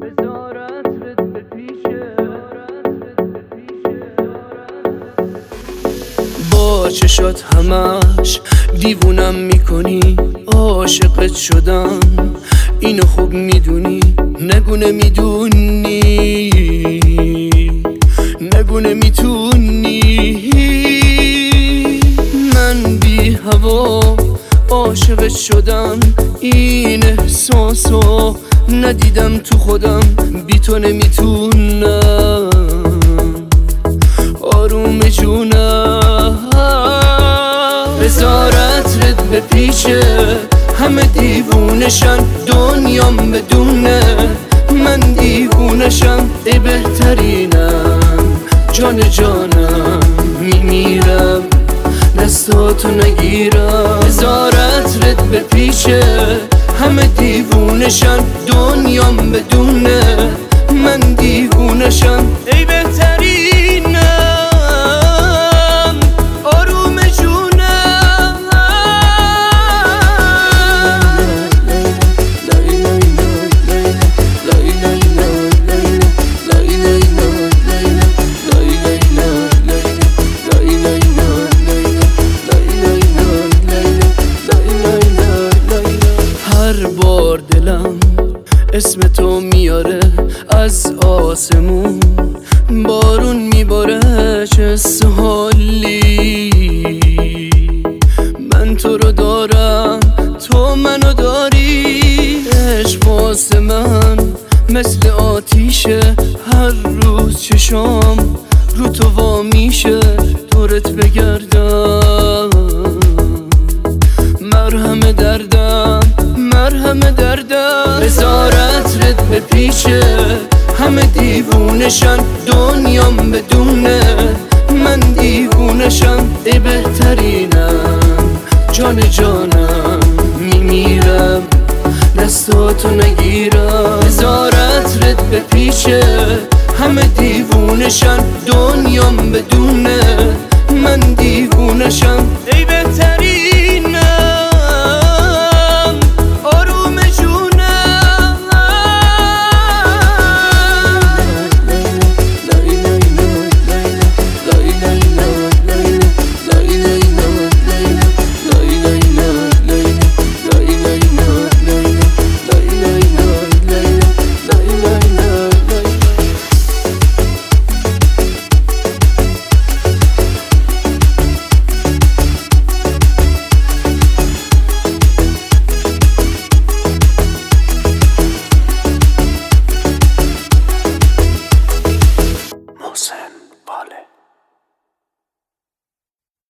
با چشات همش دیوونم میکنی، عاشقت شدم اینو خوب میدونی. نگو نمیدونی، نگو نمیتونی. من بی هوا عاشقت شدم، این احساسو ندیدم تو خودم. بی تو نمیتونم آروم جونم. بذارت رد به پیشه، همه دیوونشن، دنیام بدونه من دیوونشم. ای بهترینم، جان جانم، میمیرم دستاتو نگیرم. بذارت رد به پیشه، همه دیوونشن، دنیام بدونه من دیوونشم. ای بهترینم آروم جونم. هر بار دلم اسم تو میاره، از آسمون بارون میباره. چه حالی من تو رو دارم، تو منو داری. عشق واسه من مثل آتیشه، هر روز چشام رو تو وا میشه. دورت بگردم مرهم دردم، مرهم دردم. بذارت رد به پیشه، همه دیوونشن، دنیام بدونه من دیوونشم. ای بهترینم، جان جانم، میمیرم دستاتو نگیرم. بذارت رد به پیشه، همه دیوونشن، دنیام بدونه